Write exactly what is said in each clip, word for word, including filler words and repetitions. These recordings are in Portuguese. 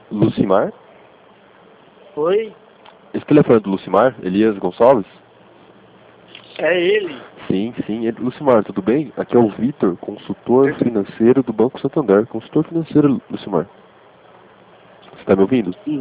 Lucimar? Oi? Esse telefone é do Lucimar? Elias Gonçalves? É ele? Sim, sim. Ele- Lucimar, tudo bem? Aqui é o Vitor, consultor Tudo financeiro do Banco Santander. Consultor financeiro, Lucimar. Você tá me ouvindo? bem?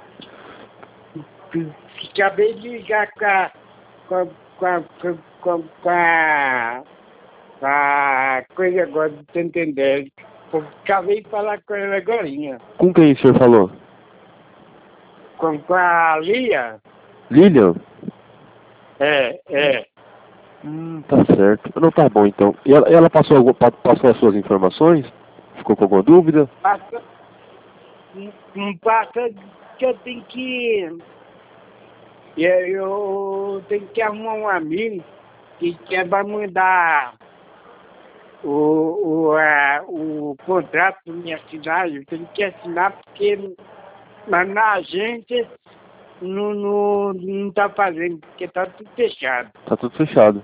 Acabei de ligar com a... com a... com a... com a... com a, com a coisa agora, não tô entendendo. Eu acabei de falar com ela agorinha. Com quem o senhor falou? Com, com a Lia? Lilian? É, é. Hum, tá certo. Não, tá bom então. E ela, ela passou, algum- pa- passou as suas informações? Ficou com alguma dúvida? Passa... Não não passa que eu tenho que... Eu, eu tenho que arrumar um amigo que quer vai mandar o, o, a, o contrato para minha cidade. Eu tenho que assinar porque na, na agência não, não, não tá fazendo, porque tá tudo fechado. Tá tudo fechado.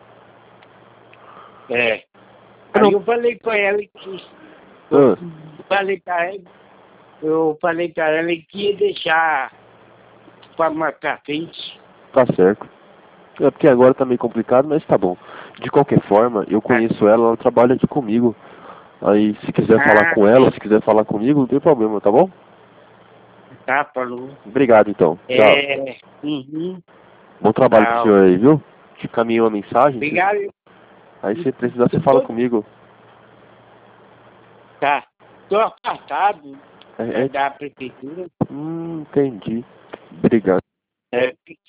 É. Ah, Aí não. eu falei com ela que eu Ah, falei pra ela, eu falei pra ela que ia deixar para marcar frente. tá certo. É porque agora tá meio complicado, mas tá bom. De qualquer forma, eu conheço ela, ela trabalha aqui comigo. Aí, se quiser falar Ah, com ela, se quiser falar comigo, não tem problema, tá bom? tá, falou. Obrigado, então. Tchau. É, uhum, Bom trabalho pro tchau. senhor aí, viu? Te caminhei uma mensagem. se- Obrigado. Aí, se precisar, você Eu fala tô, comigo. tá, tô afastado É, da, é... da prefeitura. Hum, entendi. Obrigado. É,